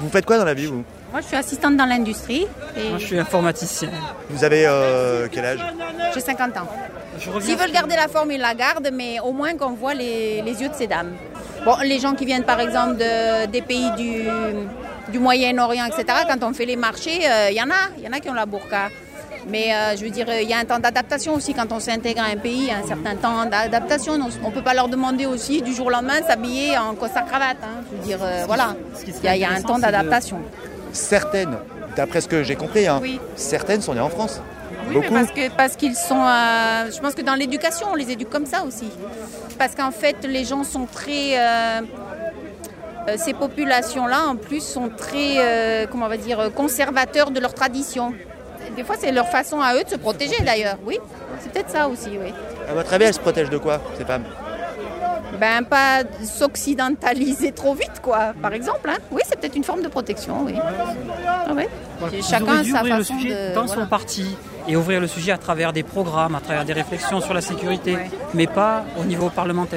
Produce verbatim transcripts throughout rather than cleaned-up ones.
Vous faites quoi dans la vie, vous ? Moi, je suis assistante dans l'industrie. Et... Moi, je suis informaticien. Vous avez euh, quel âge ? J'ai cinquante ans. S'ils veulent garder la forme, ils la gardent, mais au moins qu'on voit les, les yeux de ces dames. Bon, les gens qui viennent, par exemple, de, des pays du, du Moyen-Orient, et cetera, quand on fait les marchés, il euh, y en a, il y en a qui ont la burqa. Mais euh, je veux dire, il y a un temps d'adaptation aussi quand on s'intègre à un pays, un certain temps d'adaptation. On ne peut pas leur demander aussi du jour au lendemain de s'habiller en costard-cravate. Hein. Je veux dire, euh, voilà, il y, y a un temps d'adaptation. Certaines, d'après ce que j'ai compris, hein, oui. certaines sont nées en France. Oui, mais parce, que, parce qu'ils sont... Euh, je pense que dans l'éducation, on les éduque comme ça aussi. Parce qu'en fait, les gens sont très... Euh, euh, ces populations-là, en plus, sont très, euh, comment on va dire, conservateurs de leur tradition. Des fois, c'est leur façon à eux de se protéger, d'ailleurs. Oui, c'est peut-être ça aussi, oui. À votre avis, elles se protègent de quoi, ces femmes ? Ben, pas s'occidentaliser trop vite, quoi, par exemple. Hein. Oui, c'est peut-être une forme de protection, oui. Ah, oui. Voilà. Chacun a sa ouvrir façon le sujet de... dans voilà. son parti et ouvrir le sujet à travers des programmes, à travers des réflexions sur la sécurité, ouais. mais pas au niveau parlementaire.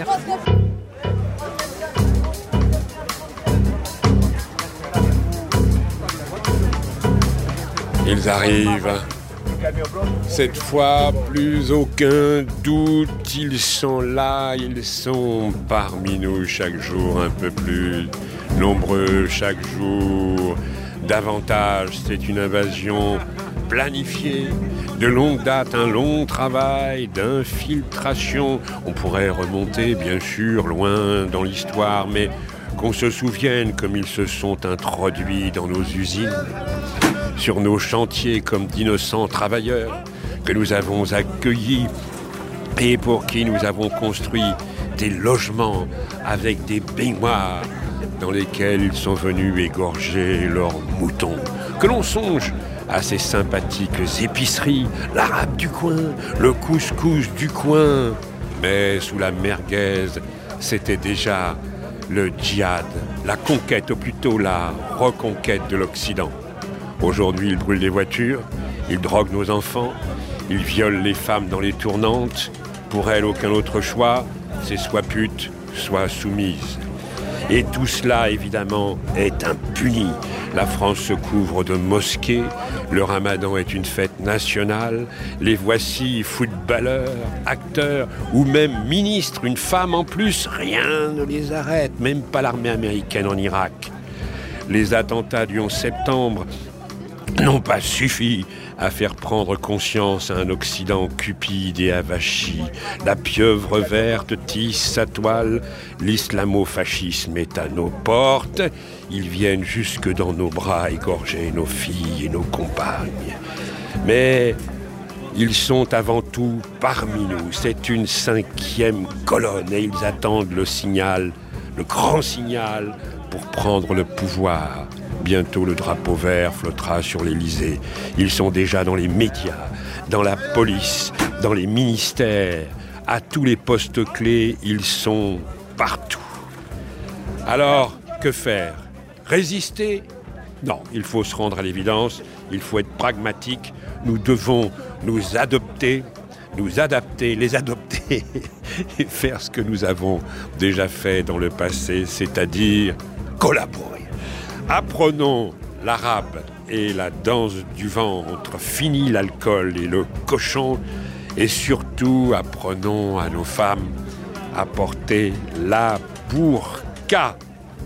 Ils arrivent. Cette fois, plus aucun doute, ils sont là, ils sont parmi nous chaque jour, un peu plus nombreux chaque jour. Davantage, c'est une invasion planifiée, de longue date, un long travail d'infiltration. On pourrait remonter, bien sûr, loin dans l'histoire, mais qu'on se souvienne comme ils se sont introduits dans nos usines, sur nos chantiers comme d'innocents travailleurs que nous avons accueillis et pour qui nous avons construit des logements avec des baignoires dans lesquels ils sont venus égorger leurs moutons. Que l'on songe à ces sympathiques épiceries, l'arabe du coin, le couscous du coin. Mais sous la merguez, c'était déjà le djihad, la conquête, ou plutôt la reconquête de l'Occident. Aujourd'hui, ils brûlent des voitures, ils droguent nos enfants, ils violent les femmes dans les tournantes. Pour elles, aucun autre choix, c'est soit pute, soit soumise. Et tout cela, évidemment, est impuni. La France se couvre de mosquées, le ramadan est une fête nationale, les voici footballeurs, acteurs ou même ministres, une femme en plus, rien ne les arrête, même pas l'armée américaine en Irak. Les attentats du onze septembre n'ont pas suffi à faire prendre conscience à un Occident cupide et avachi. La pieuvre verte tisse sa toile, l'islamo-fascisme est à nos portes. Ils viennent jusque dans nos bras égorger nos filles et nos compagnes. Mais ils sont avant tout parmi nous. C'est une cinquième colonne et ils attendent le signal, le grand signal pour prendre le pouvoir. Bientôt, le drapeau vert flottera sur l'Élysée. Ils sont déjà dans les médias, dans la police, dans les ministères. À tous les postes clés, ils sont partout. Alors, que faire ? Résister ? Non, il faut se rendre à l'évidence. Il faut être pragmatique. Nous devons nous adopter, nous adapter, les adopter et faire ce que nous avons déjà fait dans le passé, c'est-à-dire collaborer. Apprenons l'arabe et la danse du ventre, fini l'alcool et le cochon, et surtout apprenons à nos femmes à porter la burqa.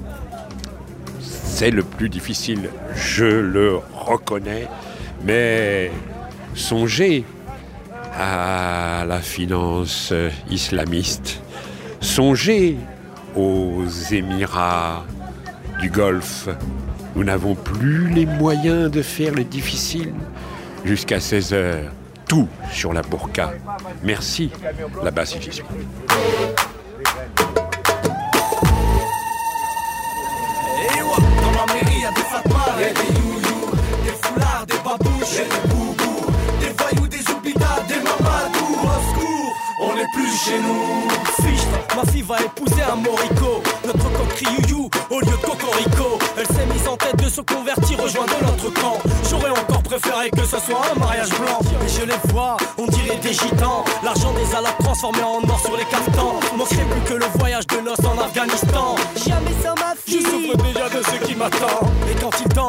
C'est le plus difficile, je le reconnais, mais songez à la finance islamiste, songez aux Émirats du Golfe. Nous n'avons plus les moyens de faire le difficile. Jusqu'à seize heures, tout sur la burqa. Merci, là-bas si j'y suis. Dans ma mairie, y a des fatmas, y a des you-you, des foulards, des babouches, et des boubous, des voyous, des oubidas, des mamadous. Au secours, on n'est plus chez nous. Fichte, ma fille va épouser un morico. Notre coq crie you-you au lieu de cocorico. Elle s'est mise en tête de se convertir, rejoindre notre camp. J'aurais encore préféré que ce soit un mariage blanc. Mais je les vois, on dirait des gitans. L'argent des alapes transformé en or sur les caftans. Manquerait plus que le voyage de noces en Afghanistan. Jamais sans ma fille. Je souffre déjà de ce qui m'attend. Et quand il danse.